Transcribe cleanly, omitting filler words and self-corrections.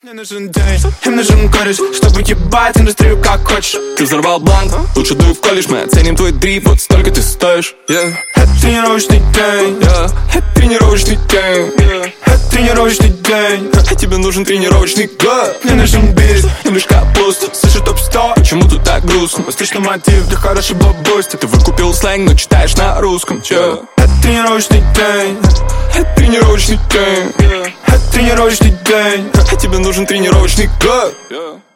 Мне нужен день, им нужен кореш, чтобы ебать индустрию как хочешь. Ты взорвал бланк, лучше дуй в колледж. Мы оценим твой дрип, вот столько ты стоишь. Это тренировочный день, Это тренировочный день, это тренировочный день. а тебе нужен тренировочный год. Мне нужен бит, Любишь капусту, слышу топ-100. почему тут так грустно? Встречный мотив для хорошего бусти. Ты выкупил сленг, но читаешь на русском. Чё? Это тренировочный день, Это тренировочный день, это тренировочный день. а тебе нужен тренировочный год.